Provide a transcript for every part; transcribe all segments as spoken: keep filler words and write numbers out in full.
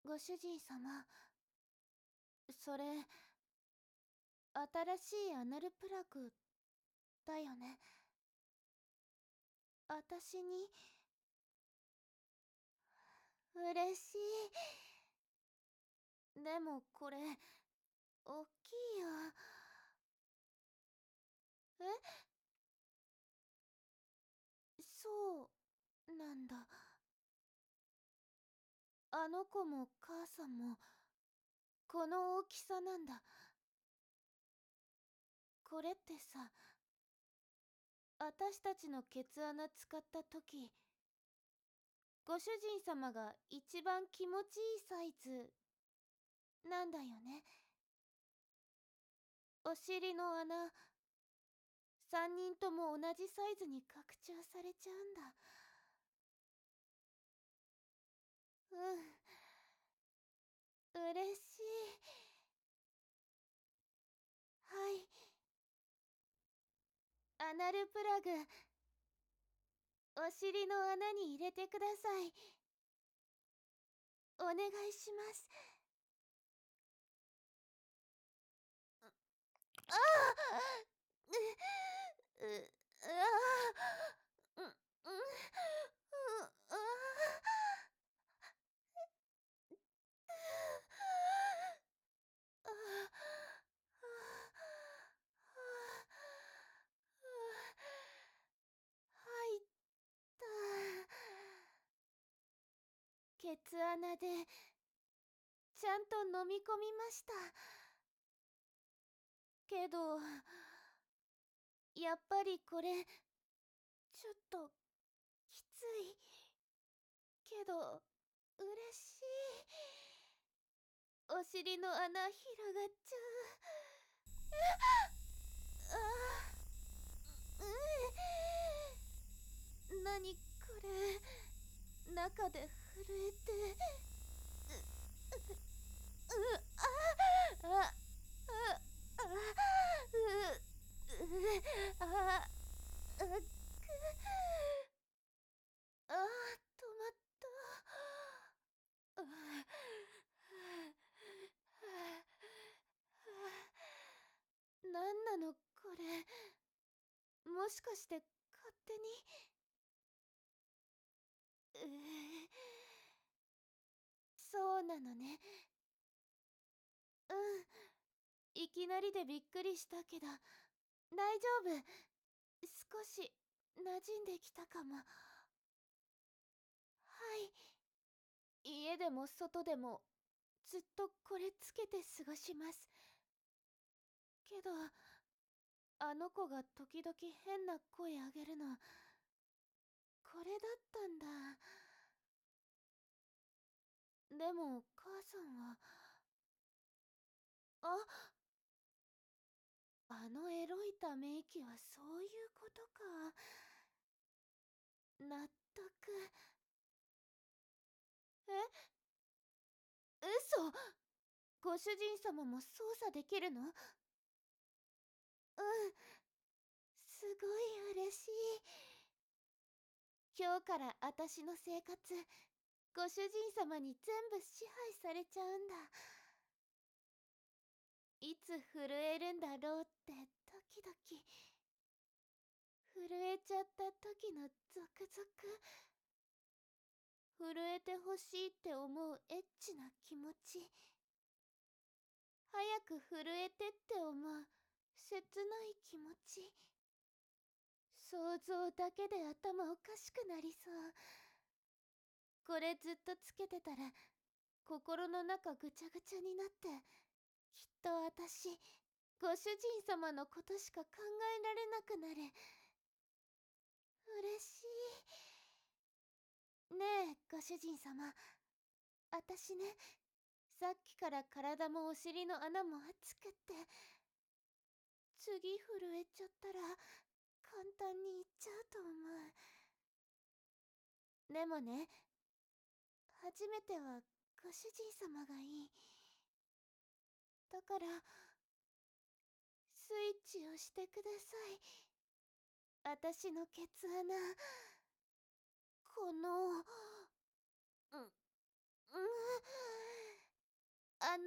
ご主人様、それ、新しいアナルプラグだよね。あたしに、嬉しい。でもこれ、おっきいよ。え、そうなんだ。あの子も母さんも、この大きさなんだ。これってさ、あたしたちのケツ穴使った時、ご主人様が一番気持ちいいサイズなんだよね。お尻の穴、三人とも同じサイズに拡張されちゃうんだ。うん、嬉しい。はい、アナルプラグ、お尻の穴に入れてください。お願いします。ああ、う、う、ああ、う、う、う、ああ、入った。ケツ穴でちゃんと飲み込みました。けど、やっぱりこれ、ちょっと、きつい。けど、嬉しい。お尻の穴広がっちゃう。ああ、うん。なにこれ、中で震えて、う、う、あ、あ、あ、あ、う、う、あ、あ、く、あ、止まった。あ、なんなのこれ。もしかして勝手に。うー、そうなのね。うん、いきなりでびっくりしたけど、大丈夫。少し馴染んできたかも。はい、家でも外でもずっとこれつけて過ごします。けど、あの子が時々変な声あげるの、これだったんだ。でも母さんは、あ、あのエロいため息はそういうことか。納得。え、嘘。ご主人様も操作できるの？うん、すごい嬉しい。今日からあたしの生活、ご主人様に全部支配されちゃうんだ。いつ震えるんだろうってドキドキ。震えちゃった時のゾクゾク。震えてほしいって思うエッチな気持ち。早く震えてって思う切ない気持ち。想像だけで頭おかしくなりそう。これずっとつけてたら心の中ぐちゃぐちゃになって、きっと私、ご主人様のことしか考えられなくなる。嬉しい。ねえ、ご主人様。あたしね、さっきから体もお尻の穴も熱くって、次震えちゃったら簡単にいっちゃうと思う。でもね、初めてはご主人様がいい。だから、スイッチをしてください。あたしのケツ穴、この、うん、うん、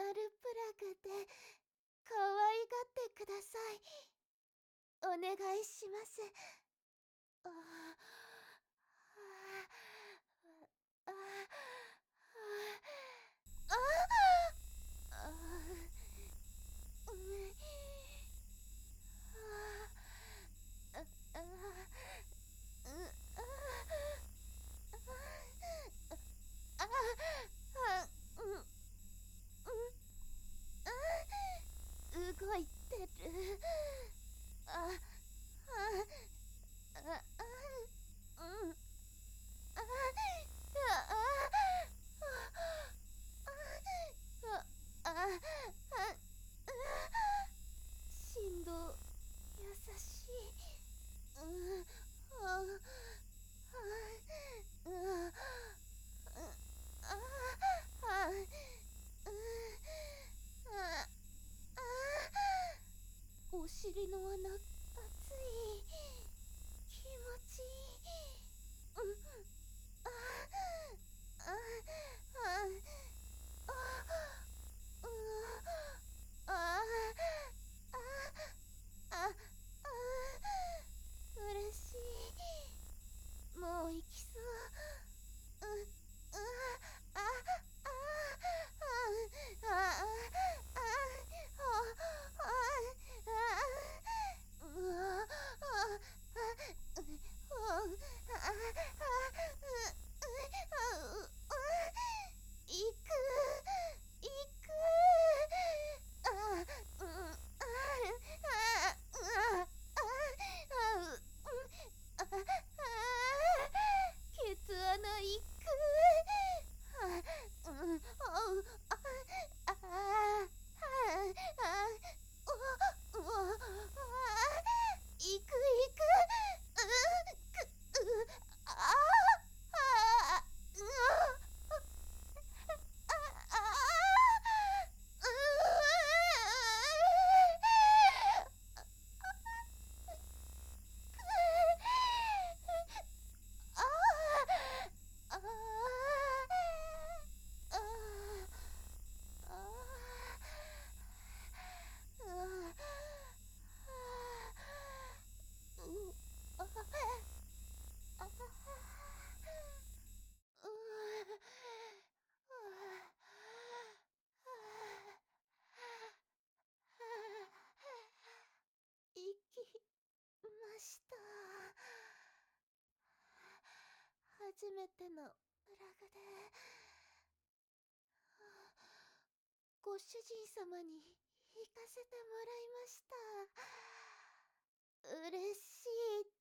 ルプラグで可愛がってください。お願いします。ああああああうんああうんああうんうん動いてる。ああああうんああああ振動優しい。うんああああお尻の穴熱い。気持ちいい。うんあああああああ嬉しい。もう行きそう。ううああああああ行く行くあうんあああああケツ穴行くあうんおうああああおおあ行く行くうくうああうああ行きました。初めてのプラグでご主人様に行かせてもらいました。嬉しい